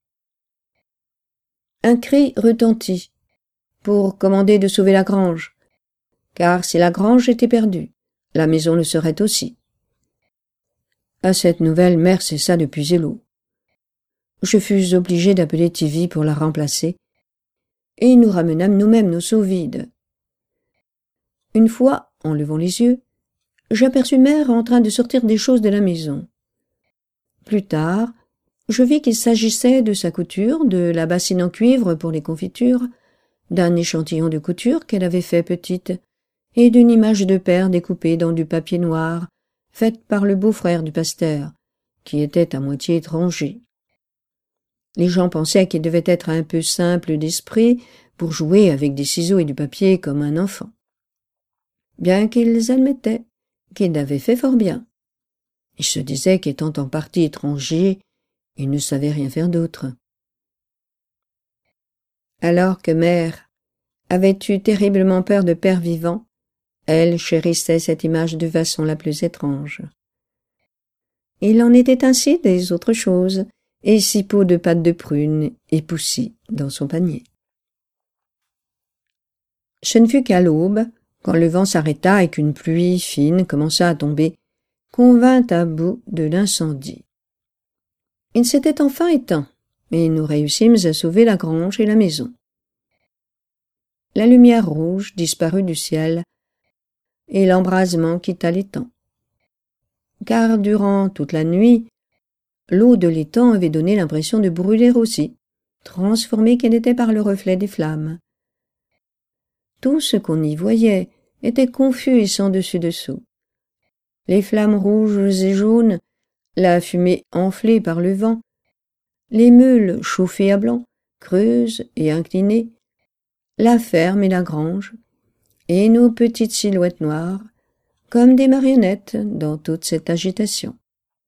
Un cri retentit, pour commander de sauver la grange, car si la grange était perdue, la maison le serait aussi. À cette nouvelle, mère cessa de puiser l'eau. Je fus obligé d'appeler Tivy pour la remplacer, et nous ramenâmes nous-mêmes nos seaux vides. Une fois, en levant les yeux, j'aperçus mère en train de sortir des choses de la maison. Plus tard, je vis qu'il s'agissait de sa couture, de la bassine en cuivre pour les confitures, d'un échantillon de couture qu'elle avait fait petite, et d'une image de père découpée dans du papier noir, faite par le beau-frère du pasteur, qui était à moitié étranger. Les gens pensaient qu'il devait être un peu simple d'esprit pour jouer avec des ciseaux et du papier comme un enfant, bien qu'ils admettaient qu'il avait fait fort bien. Ils se disaient qu'étant en partie étranger, il ne savait rien faire d'autre. Alors que mère avait eu terriblement peur de père vivant, elle chérissait cette image de façon la plus étrange. Il en était ainsi des autres choses, et six pots de pâte de prune et poussis dans son panier. Ce ne fut qu'à l'aube, quand le vent s'arrêta et qu'une pluie fine commença à tomber, qu'on vint à bout de l'incendie. Il s'était enfin éteint, et nous réussîmes à sauver la grange et la maison. La lumière rouge disparut du ciel, et l'embrasement quitta l'étang. Car durant toute la nuit, l'eau de l'étang avait donné l'impression de brûler aussi, transformée qu'elle était par le reflet des flammes. Tout ce qu'on y voyait était confus et sans dessus-dessous. Les flammes rouges et jaunes, la fumée enflée par le vent, les meules chauffées à blanc, creuses et inclinées, la ferme et la grange, et nos petites silhouettes noires, comme des marionnettes dans toute cette agitation.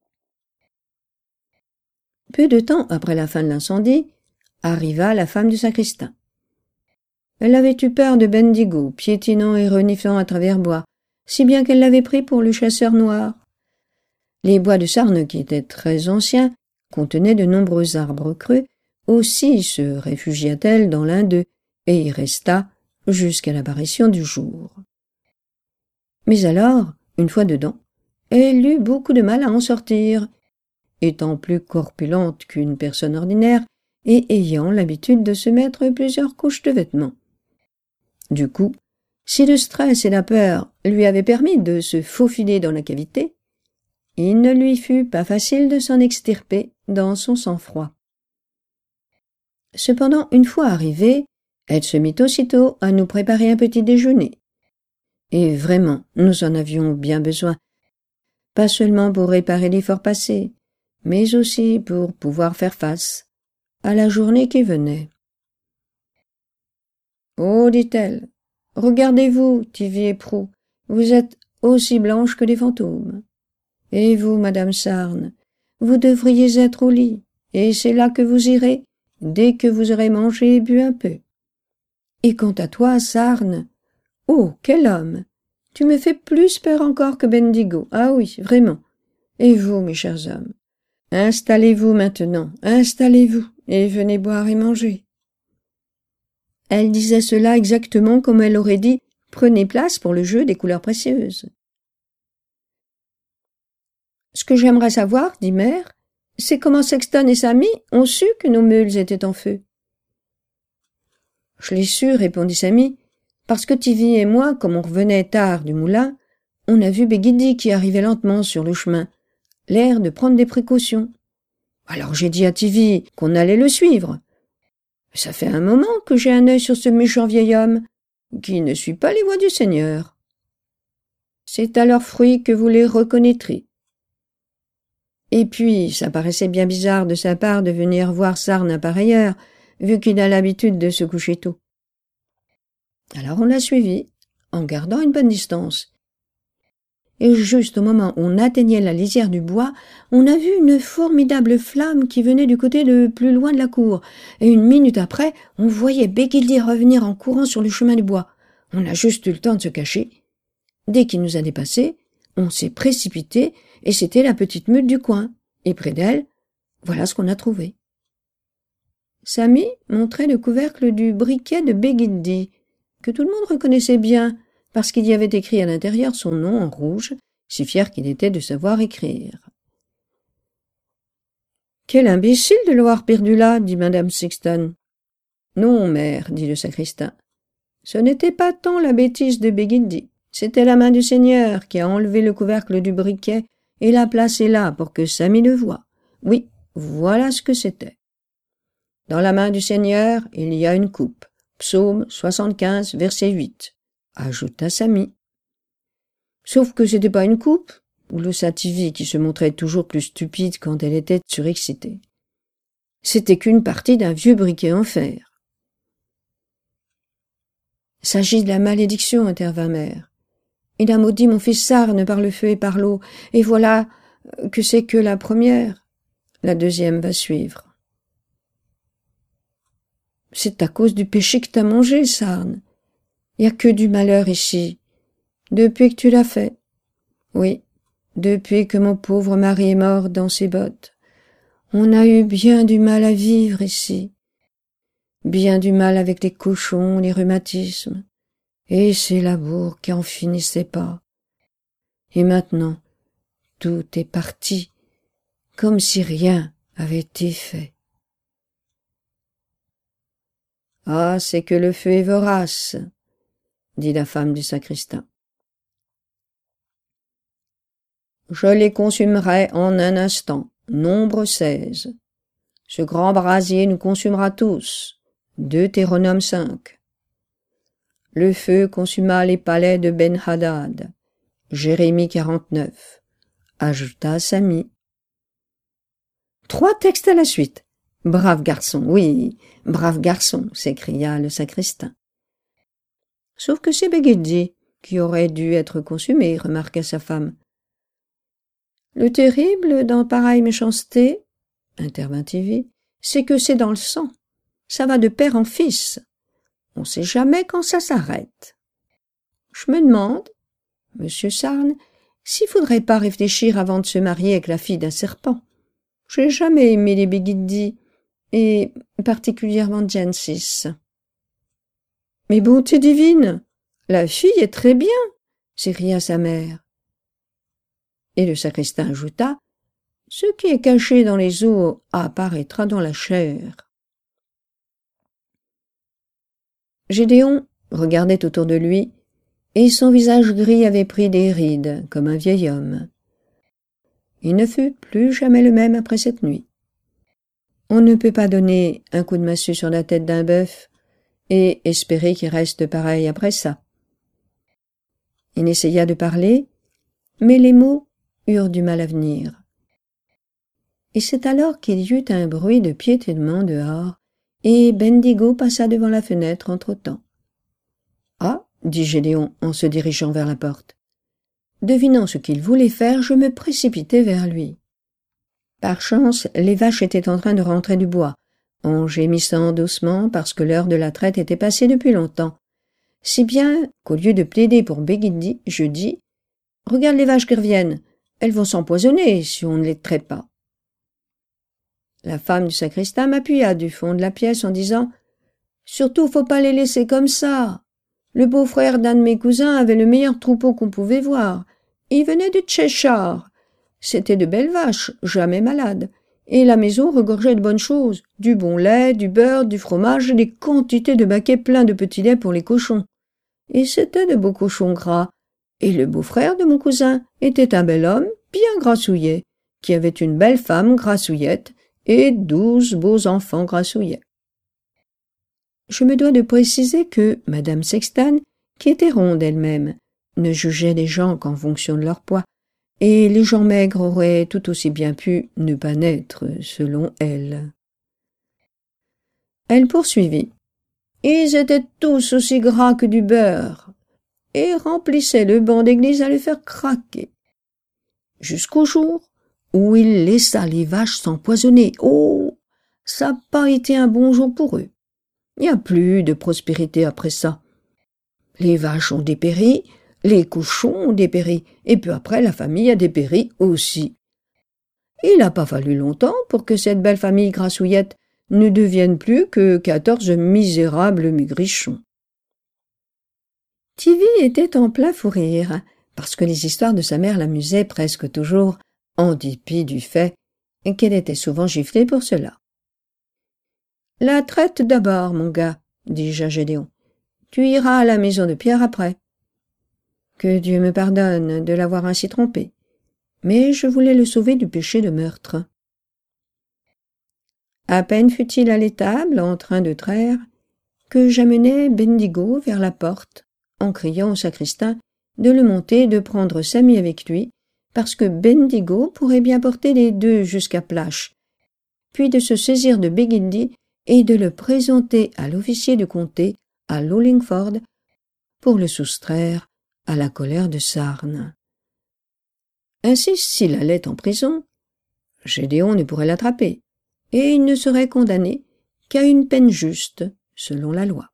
Peu de temps après la fin de l'incendie, arriva la femme du sacristain. Elle avait eu peur de Bendigo, piétinant et reniflant à travers bois, si bien qu'elle l'avait pris pour le chasseur noir. Les bois de Sarne, qui étaient très anciens, contenaient de nombreux arbres creux. Aussi se réfugia-t-elle dans l'un d'eux, et y resta jusqu'à l'apparition du jour. Mais alors, une fois dedans, elle eut beaucoup de mal à en sortir, étant plus corpulente qu'une personne ordinaire et ayant l'habitude de se mettre plusieurs couches de vêtements. Du coup, si le stress et la peur lui avaient permis de se faufiler dans la cavité, il ne lui fut pas facile de s'en extirper dans son sang-froid. Cependant, une fois arrivée, elle se mit aussitôt à nous préparer un petit déjeuner. Et vraiment, nous en avions bien besoin, pas seulement pour réparer l'effort passé, mais aussi pour pouvoir faire face à la journée qui venait. « Oh, dit-elle, regardez-vous, Tivy et Prou, vous êtes aussi blanches que des fantômes. Et vous, Madame Sarne, vous devriez être au lit, et c'est là que vous irez, dès que vous aurez mangé et bu un peu. Et quant à toi, Sarne, oh, quel homme! Tu me fais plus peur encore que Bendigo, ah oui, vraiment. Et vous, mes chers hommes, installez-vous maintenant, installez-vous, et venez boire et manger. » Elle disait cela exactement comme elle aurait dit « Prenez place pour le jeu des couleurs précieuses. » « Ce que j'aimerais savoir, dit Mère, c'est comment Sexton et Sammy ont su que nos meules étaient en feu. »« Je l'ai su, répondit Sammy, parce que Tivy et moi, comme on revenait tard du moulin, on a vu Begidi qui arrivait lentement sur le chemin, l'air de prendre des précautions. Alors j'ai dit à Tivy qu'on allait le suivre. Ça fait un moment que j'ai un œil sur ce méchant vieil homme, qui ne suit pas les voies du Seigneur. C'est à leurs fruits que vous les reconnaîtrez. Et puis, ça paraissait bien bizarre de sa part de venir voir Sarne à pareille heure, vu qu'il a l'habitude de se coucher tôt. Alors on l'a suivi, en gardant une bonne distance. Et juste au moment où on atteignait la lisière du bois, on a vu une formidable flamme qui venait du côté le plus loin de la cour, et une minute après, on voyait Begildi revenir en courant sur le chemin du bois. On a juste eu le temps de se cacher. Dès qu'il nous a dépassés, on s'est précipité, et c'était la petite meute du coin. Et près d'elle, voilà ce qu'on a trouvé. Sammy montrait le couvercle du briquet de Begildi, que tout le monde reconnaissait bien, parce qu'il y avait écrit à l'intérieur son nom en rouge, si fier qu'il était de savoir écrire. « Quel imbécile de l'avoir perdu là, dit Madame Sexton. »« Non, mère, dit le sacristain. Ce n'était pas tant la bêtise de Begildi. C'était la main du Seigneur qui a enlevé le couvercle du briquet et l'a placé là pour que Sammy le voie. Oui, voilà ce que c'était. Dans la main du Seigneur, il y a une coupe. Psaume soixante-quinze, verset huit. Ajouta Sammy. Sauf que c'était pas une coupe, gloussa Tivy qui se montrait toujours plus stupide quand elle était surexcitée. C'était qu'une partie d'un vieux briquet en fer. S'agit de la malédiction, intervint Mère. Il a maudit mon fils Sarne par le feu et par l'eau, et voilà que c'est que la première. La deuxième va suivre. C'est à cause du péché que t'as mangé, Sarne. Il n'y a que du malheur ici. Depuis que tu l'as fait. Oui, depuis que mon pauvre mari est mort dans ses bottes. On a eu bien du mal à vivre ici. Bien du mal avec les cochons, les rhumatismes. Et ces labours qui en finissaient pas. Et maintenant, tout est parti, comme si rien avait été fait. « Ah, c'est que le feu est vorace, » dit la femme du sacristain. « Je les consumerai en un instant, nombre seize. Ce grand brasier nous consumera tous, Deutéronome cinq. Le feu consuma les palais de Ben-Hadad, Jérémie quarante-neuf, ajouta Sammy. Trois textes à la suite. Brave garçon, oui, brave garçon, s'écria le sacristain. Sauf que c'est Begildi qui aurait dû être consumé, remarqua sa femme. Le terrible dans pareille méchanceté, intervint Ivy, c'est que c'est dans le sang. Ça va de père en fils. On ne sait jamais quand ça s'arrête. Je me demande, monsieur Sarn, s'il faudrait pas réfléchir avant de se marier avec la fille d'un serpent. J'ai jamais aimé les Begidi, et particulièrement Gensis. Mais bonté divine, la fille est très bien, s'écria sa mère. Et le sacristain ajouta, ce qui est caché dans les os apparaîtra dans la chair. Gédéon regardait autour de lui, et son visage gris avait pris des rides, comme un vieil homme. Il ne fut plus jamais le même après cette nuit. On ne peut pas donner un coup de massue sur la tête d'un bœuf et espérer qu'il reste pareil après ça. Il essaya de parler, mais les mots eurent du mal à venir. Et c'est alors qu'il y eut un bruit de piétinement dehors, et Bendigo passa devant la fenêtre entre-temps. « Ah !» dit Gédéon en se dirigeant vers la porte. Devinant ce qu'il voulait faire, je me précipitai vers lui. Par chance, les vaches étaient en train de rentrer du bois, en gémissant doucement parce que l'heure de la traite était passée depuis longtemps. Si bien qu'au lieu de plaider pour Begidi, je dis « Regarde les vaches qui reviennent, elles vont s'empoisonner si on ne les traite pas. » La femme du sacristain m'appuya du fond de la pièce en disant « Surtout, faut pas les laisser comme ça. Le beau-frère d'un de mes cousins avait le meilleur troupeau qu'on pouvait voir. Il venait du Cheshire. C'était de belles vaches, jamais malades. Et la maison regorgeait de bonnes choses, du bon lait, du beurre, du fromage et des quantités de baquets pleins de petits laits pour les cochons. Et c'était de beaux cochons gras. Et le beau-frère de mon cousin était un bel homme, bien grassouillet, qui avait une belle femme grassouillette et douze beaux enfants grassouillets. Je me dois de préciser que madame Sexton, qui était ronde elle-même, ne jugeait les gens qu'en fonction de leur poids, et les gens maigres auraient tout aussi bien pu ne pas naître, selon elle. Elle poursuivit. Ils étaient tous aussi gras que du beurre, et remplissaient le banc d'église à les faire craquer. Jusqu'au jour où il laissa les vaches s'empoisonner. Oh, ça n'a pas été un bon jour pour eux. Il n'y a plus de prospérité après ça. Les vaches ont dépéri, les cochons ont dépéri, et peu après la famille a dépéri aussi. Il n'a pas fallu longtemps pour que cette belle famille grassouillette ne devienne plus que quatorze misérables maigrichons. Tivy était en plein fou rire, parce que les histoires de sa mère l'amusaient presque toujours, en dépit du fait qu'elle était souvent giflée pour cela. « La traite d'abord, mon gars, dis-je à Gédéon. Tu iras à la maison de Pierre après. » Que Dieu me pardonne de l'avoir ainsi trompé, mais je voulais le sauver du péché de meurtre. À peine fut-il à l'étable, en train de traire, que j'amenai Bendigo vers la porte, en criant au sacristain de le monter et de prendre Samy avec lui, parce que Bendigo pourrait bien porter les deux jusqu'à Plash, puis de se saisir de Begindi et de le présenter à l'officier de comté à Lollingford pour le soustraire à la colère de Sarn. Ainsi, s'il allait en prison, Gédéon ne pourrait l'attraper, et il ne serait condamné qu'à une peine juste, selon la loi.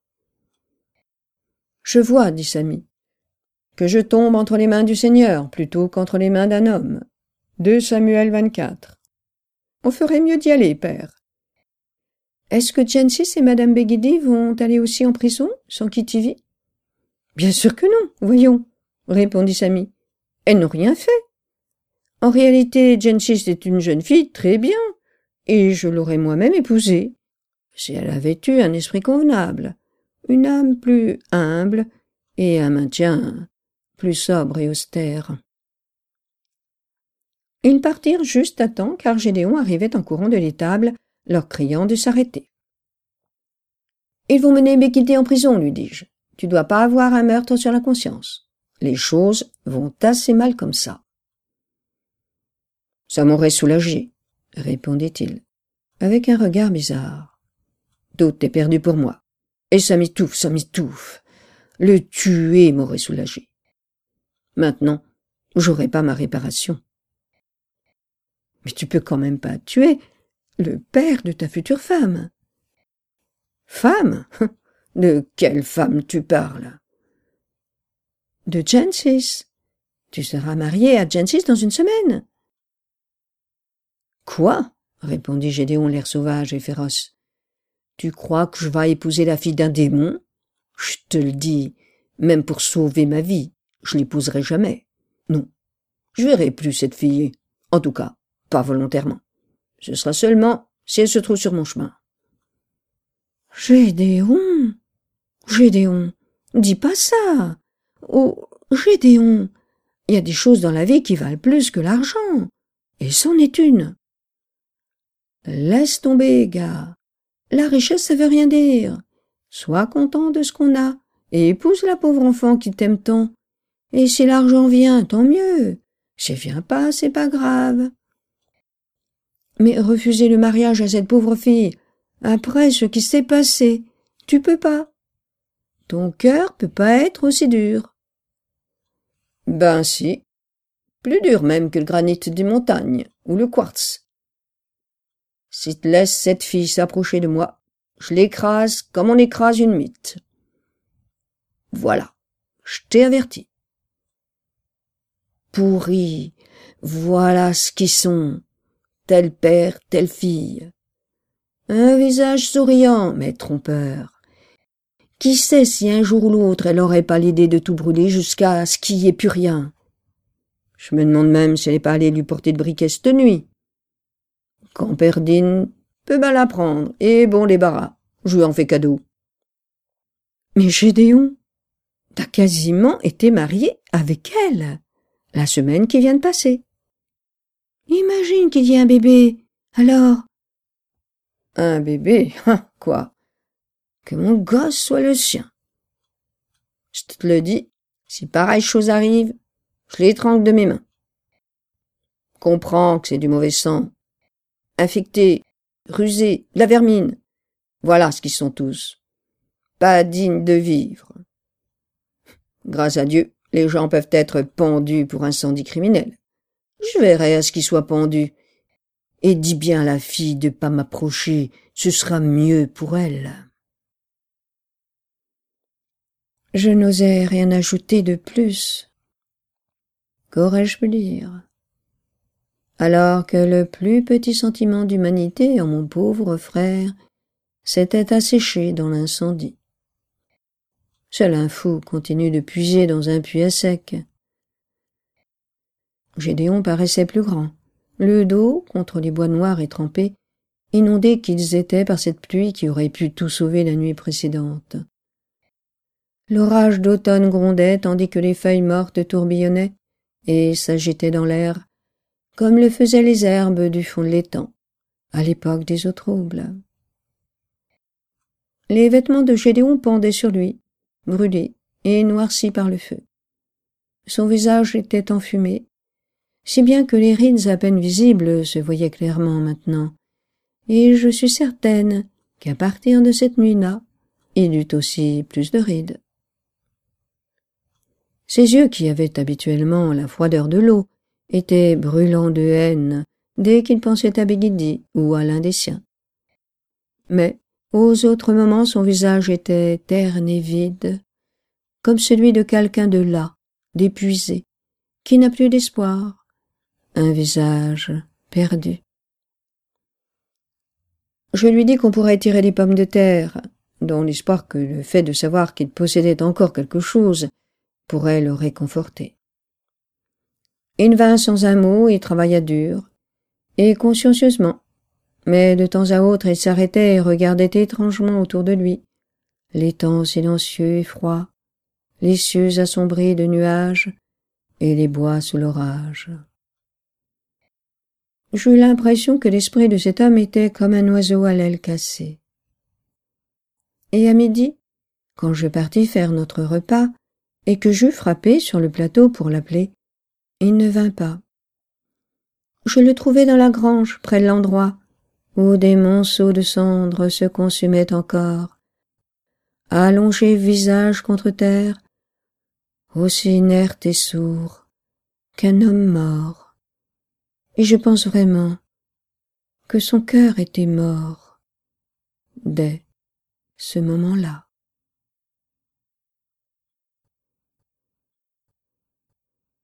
« Je vois, dit Samy, que je tombe entre les mains du Seigneur plutôt qu'entre les mains d'un homme. deux Samuel vingt-quatre. On ferait mieux d'y aller, père. Est-ce que Gensis et madame Begidi vont aller aussi en prison, sans Tivy? Bien sûr que non, voyons, répondit Samy. Elles n'ont rien fait. En réalité, Gensis est une jeune fille très bien, et je l'aurais moi-même épousée, si elle avait eu un esprit convenable, une âme plus humble et un maintien plus sobre et austère. Ils partirent juste à temps, car Gédéon arrivait en courant de l'étable, leur criant de s'arrêter. « Ils vont mener Begidi en prison, lui dis-je. Tu dois pas avoir un meurtre sur la conscience. Les choses vont assez mal comme ça. »« Ça m'aurait soulagé, » répondit-il, avec un regard bizarre. « Tout est perdu pour moi. Et ça m'étouffe, ça m'étouffe. Le tuer m'aurait soulagé. Maintenant, j'aurai pas ma réparation. Mais tu peux quand même pas tuer le père de ta future femme. Femme? De quelle femme tu parles? De Gensis. Tu seras marié à Gensis dans une semaine. Quoi? Répondit Gédéon, l'air sauvage et féroce. Tu crois que je vais épouser la fille d'un démon? Je te le dis, même pour sauver ma vie, je l'épouserai jamais. Non, je verrai plus cette fille. En tout cas, pas volontairement. Ce sera seulement si elle se trouve sur mon chemin. Gédéon, Gédéon, dis pas ça. Oh, Gédéon, il y a des choses dans la vie qui valent plus que l'argent. Et c'en est une. Laisse tomber, gars. La richesse, ça veut rien dire. Sois content de ce qu'on a et épouse la pauvre enfant qui t'aime tant. Et si l'argent vient, tant mieux. S'il vient pas, c'est pas grave. Mais refuser le mariage à cette pauvre fille, après ce qui s'est passé, tu peux pas. Ton cœur peut pas être aussi dur. Ben si. Plus dur même que le granit des montagnes ou le quartz. Si tu laisses cette fille s'approcher de moi, je l'écrase comme on écrase une mythe. Voilà, je t'ai averti. Pourris, voilà ce qu'ils sont, tel père, telle fille. Un visage souriant, mais trompeur. Qui sait si un jour ou l'autre elle n'aurait pas l'idée de tout brûler jusqu'à ce qu'il n'y ait plus rien. Je me demande même si elle n'est pas allée lui porter de briquet cette nuit. Quand Perdine peut bien la prendre, et bon débarras, je lui en fais cadeau. Mais Gédéon, t'as quasiment été marié avec elle, la semaine qui vient de passer. Imagine qu'il y ait un bébé, alors. Un bébé, hein, quoi? Que mon gosse soit le sien. Je te le dis, si pareille chose arrive, je l'étrangle de mes mains. Comprends que c'est du mauvais sang. Infectés, rusés, la vermine. Voilà ce qu'ils sont tous. Pas dignes de vivre. Grâce à Dieu, les gens peuvent être pendus pour incendie criminel. Je verrai à ce qu'ils soient pendus. Et dis bien à la fille de pas m'approcher, ce sera mieux pour elle. Je n'osais rien ajouter de plus. Qu'aurais-je pu dire? Alors que le plus petit sentiment d'humanité en mon pauvre frère s'était asséché dans l'incendie. Seul un fou continue de puiser dans un puits à sec. Gédéon paraissait plus grand, le dos contre les bois noirs et trempés, inondés qu'ils étaient par cette pluie qui aurait pu tout sauver la nuit précédente. L'orage d'automne grondait tandis que les feuilles mortes tourbillonnaient et s'agitaient dans l'air, comme le faisaient les herbes du fond de l'étang, à l'époque des eaux troubles. Les vêtements de Gédéon pendaient sur lui, brûlés et noircis par le feu. Son visage était enfumé, si bien que les rides à peine visibles se voyaient clairement maintenant, et je suis certaine qu'à partir de cette nuit-là, il eut aussi plus de rides. Ses yeux, qui avaient habituellement la froideur de l'eau, étaient brûlants de haine dès qu'il pensait à Begidi ou à l'un des siens. Mais aux autres moments son visage était terne et vide, comme celui de quelqu'un de las, d'épuisé, qui n'a plus d'espoir, un visage perdu. Je lui dis qu'on pourrait tirer des pommes de terre, dans l'espoir que le fait de savoir qu'il possédait encore quelque chose pourrait le réconforter. Il vint sans un mot et travailla dur, et consciencieusement, mais de temps à autre il s'arrêtait et regardait étrangement autour de lui, l'étang silencieux et froid, les cieux assombris de nuages et les bois sous l'orage. J'eus l'impression que l'esprit de cet homme était comme un oiseau à l'aile cassée. Et à midi, quand je partis faire notre repas, et que j'eus frappé sur le plateau pour l'appeler, il ne vint pas. Je le trouvai dans la grange, près de l'endroit où des monceaux de cendres se consumaient encore, allongé visage contre terre, aussi inerte et sourd qu'un homme mort, et je pense vraiment que son cœur était mort dès ce moment-là.